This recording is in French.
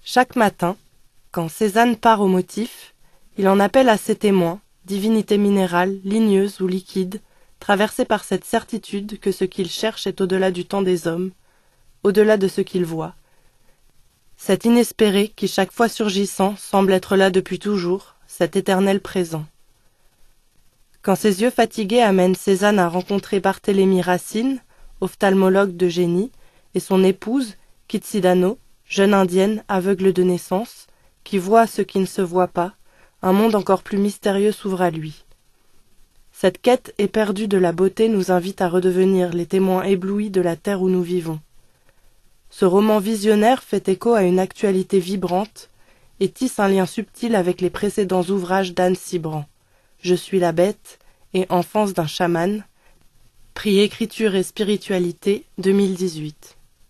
Chaque matin, quand Cézanne part au motif, il en appelle à ses témoins, divinités minérales, ligneuses ou liquides, traversés par cette certitude que ce qu'il cherche est au-delà du temps des hommes, au-delà de ce qu'il voit. Cet inespéré qui, chaque fois surgissant, semble être là depuis toujours, cet éternel présent. Quand ses yeux fatigués amènent Cézanne à rencontrer Barthélemy Racine, ophtalmologue de génie, et son épouse, Kitsidano, jeune indienne aveugle de naissance, qui voit ce qui ne se voit pas, un monde encore plus mystérieux s'ouvre à lui. Cette quête éperdue de la beauté nous invite à redevenir les témoins éblouis de la terre où nous vivons. Ce roman visionnaire fait écho à une actualité vibrante et tisse un lien subtil avec les précédents ouvrages d'Anne Cibran, Je suis la bête et Enfance d'un chaman, prix Écriture et Spiritualité 2018.